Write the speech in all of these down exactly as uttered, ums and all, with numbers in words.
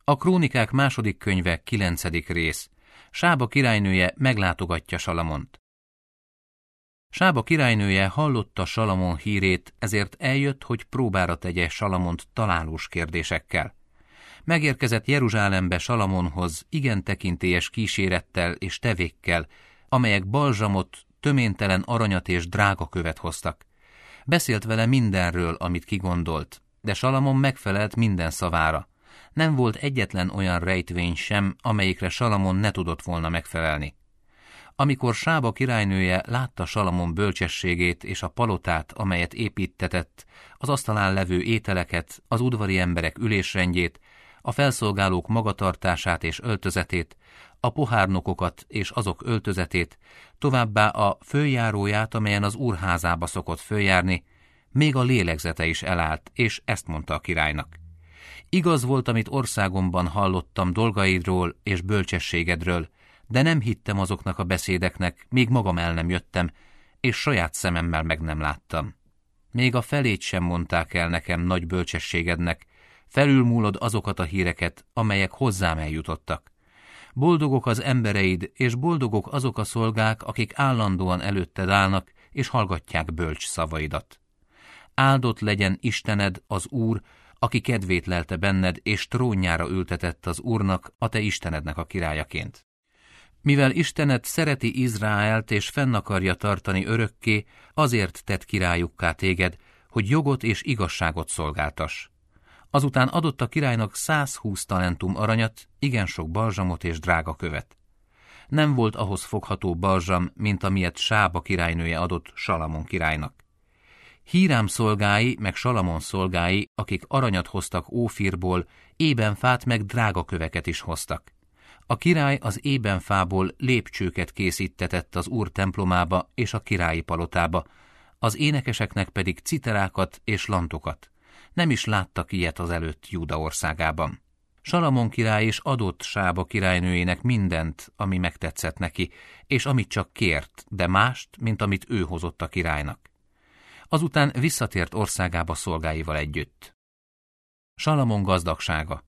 A Krónikák második könyve kilencedik rész. Sába királynője meglátogatja Salamont. Sába királynője hallotta Salamon hírét, ezért eljött, hogy próbára tegye Salamont találós kérdésekkel. Megérkezett Jeruzsálembe Salamonhoz igen tekintélyes kísérettel és tevékkel, amelyek balzsamot, töméntelen aranyat és drágakövet hoztak. Beszélt vele mindenről, amit kigondolt, de Salamon megfelelt minden szavára. Nem volt egyetlen olyan rejtvény sem, amelyikre Salamon ne tudott volna megfelelni. Amikor Sába királynője látta Salamon bölcsességét és a palotát, amelyet építtetett, az asztalán levő ételeket, az udvari emberek ülésrendjét, a felszolgálók magatartását és öltözetét, a pohárnokokat és azok öltözetét, továbbá a följáróját, amelyen az úrházába szokott följárni, még a lélegzete is elállt, és ezt mondta a királynak. Igaz volt, amit országomban hallottam dolgaidról és bölcsességedről, de nem hittem azoknak a beszédeknek, még magam el nem jöttem, és saját szememmel meg nem láttam. Még a felét sem mondták el nekem nagy bölcsességednek, felülmúlod azokat a híreket, amelyek hozzám eljutottak. Boldogok az embereid, és boldogok azok a szolgák, akik állandóan előtted állnak, és hallgatják bölcs szavaidat. Áldott legyen Istened, az Úr, aki kedvét lelte benned, és trónjára ültetett az Úrnak, a te Istenednek a királyaként. Mivel Istened szereti Izraelt, és fenn akarja tartani örökké, azért tett királyukká téged, hogy jogot és igazságot szolgáltass. Azután adott a királynak százhúsz talentum aranyat, igen sok balzsamot és drága követ. Nem volt ahhoz fogható balzsam, mint amilyet Sába királynője adott Salamon királynak. Hírám szolgái, meg Salamon szolgái, akik aranyat hoztak Ófirból, ébenfát meg drága köveket is hoztak. A király az ébenfából lépcsőket készítetett az Úr templomába és a királyi palotába, az énekeseknek pedig citerákat és lantokat. Nem is láttak ilyet az előtt Júda országában. Salamon király is adott Sába királynőjének mindent, ami megtetszett neki, és amit csak kért, de mást, mint amit ő hozott a királynak. Azután visszatért országába szolgáival együtt. Salamon gazdagsága.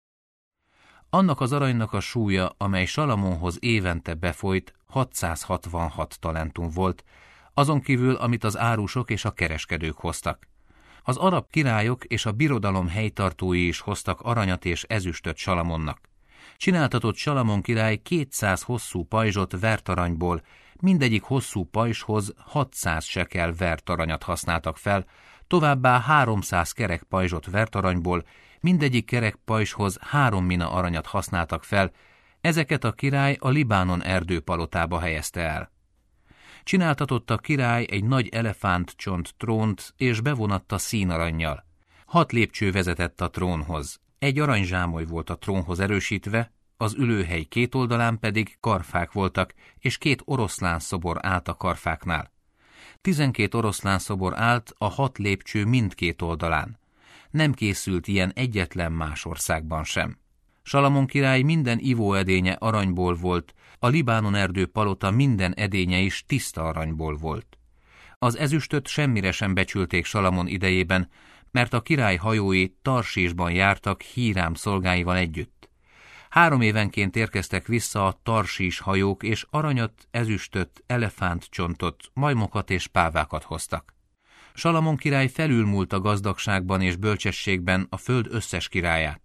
Annak az aranynak a súlya, amely Salamonhoz évente befolyt, hatszázhatvanhat talentum volt, azon kívül, amit az árusok és a kereskedők hoztak. Az arab királyok és a birodalom helytartói is hoztak aranyat és ezüstöt Salamonnak. Csináltatott Salamon király kétszáz hosszú pajzsot vert aranyból, mindegyik hosszú pajzshoz hatszáz sekel vert aranyat használtak fel, továbbá háromszáz kerek pajzsot vert aranyból, mindegyik kerek pajzshoz három mina aranyat használtak fel, ezeket a király a Libánon erdőpalotába helyezte el. Csináltatott a király egy nagy elefántcsont trónt, és bevonatta színarannyal. Hat lépcső vezetett a trónhoz. Egy aranyzsámoly volt a trónhoz erősítve, az ülőhely két oldalán pedig karfák voltak, és két oroszlán szobor állt a karfáknál. Tizenkét oroszlán szobor állt a hat lépcső mindkét oldalán. Nem készült ilyen egyetlen más országban sem. Salamon király minden ivóedénye aranyból volt, a Libánon erdő palota minden edénye is tiszta aranyból volt. Az ezüstöt semmire sem becsülték Salamon idejében, mert a király hajói Tarsésban jártak Hírám szolgáival együtt. Három évenként érkeztek vissza a Tarsís hajók, és aranyat, ezüstöt, elefántcsontot, majmokat és pávákat hoztak. Salamon király felülmúlt a gazdagságban és bölcsességben a föld összes királyát.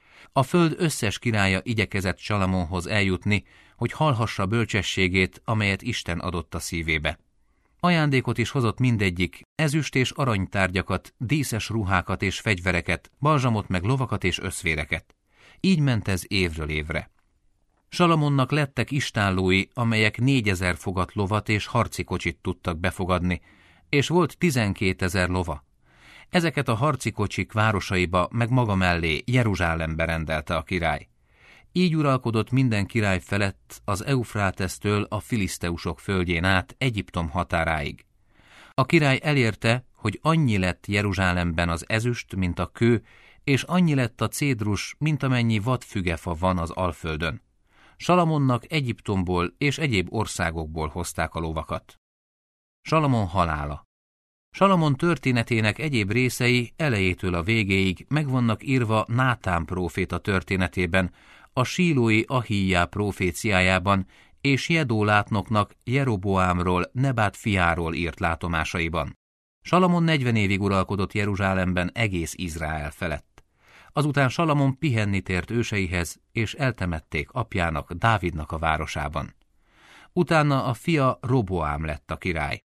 A föld összes királya igyekezett Salamonhoz eljutni, hogy hallhassa bölcsességét, amelyet Isten adott a szívébe. Ajándékot is hozott mindegyik, ezüst és aranytárgyakat, díszes ruhákat és fegyvereket, balzsamot meg lovakat és öszvéreket. Így ment ez évről évre. Salamonnak lettek istállói, amelyek négyezer fogat lovat és harci kocsit tudtak befogadni, és volt tizenkétezer lova. Ezeket a harci kocsik városaiba meg maga mellé Jeruzsálembe rendelte a király. Így uralkodott minden király felett az Eufrátesztől a filiszteusok földjén át Egyiptom határáig. A király elérte, hogy annyi lett Jeruzsálemben az ezüst, mint a kő, és annyi lett a cédrus, mint amennyi vadfügefa van az Alföldön. Salamonnak Egyiptomból és egyéb országokból hozták a lovakat. Salamon halála. Salamon történetének egyéb részei elejétől a végéig meg vannak írva Nátán próféta történetében, a sílói Ahíjá próféciájában és Jedó látnoknak Jeroboámról, Nebát fiáról írt látomásaiban. Salamon negyven évig uralkodott Jeruzsálemben egész Izrael felett. Azután Salamon pihenni tért őseihez, és eltemették apjának, Dávidnak a városában. Utána a fia Roboám lett a király.